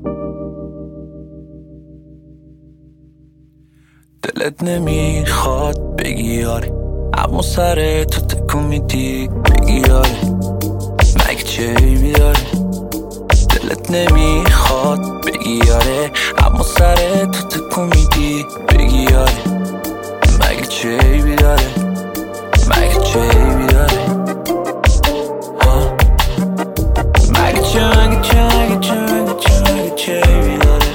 دلت نمیخواد بگی آره، اما سر تو تکون میدی بگی آره، مگه چه عیبی داره؟ دلت نمیخواد بگی آره، اما سر تو تکون میدی بگی آره، مگه چه عیبی داره؟ مگه چه عیبی داره؟ مگه چه عیبی داره؟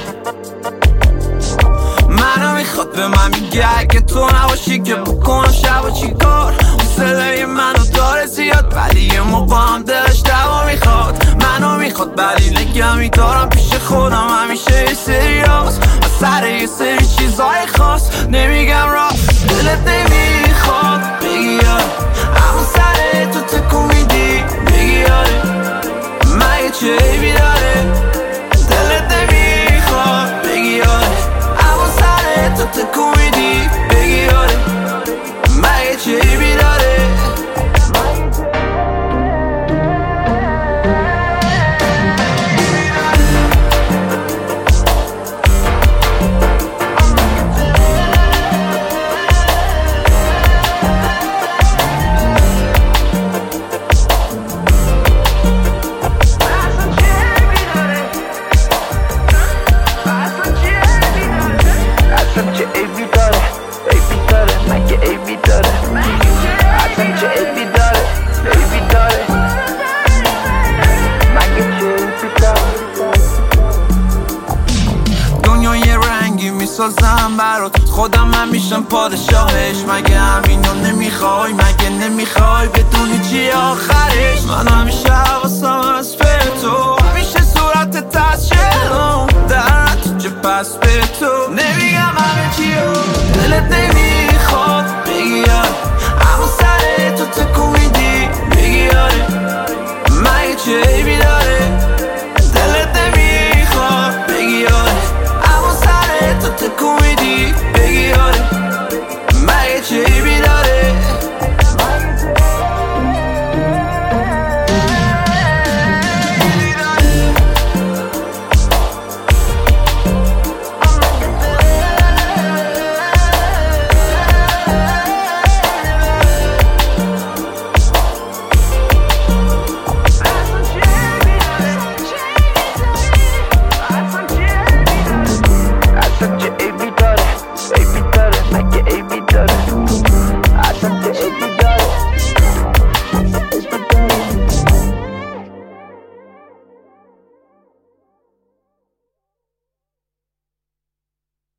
منو میخواد به من میگه اگه تو نباشی که بکنم شب و چی کار. اون صدای منو داره زیاد ولی یه موقع هم دلش دوا میخواد. منو میخواد ولی نگه میدارم پیش خودم همیشه یه سریاس و سر یه سری چیزای خاص نمیگم راست. دلت نمیخواد بگی آره، اما سر تو تکون میدی بگی آره، مگه چه عیبی داره؟ دلت نمیخواد بگی آره، اما سر تو تکون میدی بگی آره، مگه چه عیبی داره؟ میسازم برات خودم من میشم پادشاهش. مگه همینو نمیخوای؟ مگه نمیخوای بدونی چی آخرش؟ من همیشه حواسم از به تو، همیشه صورت تشکلم در تو چه پس به تو نمیگم همه چی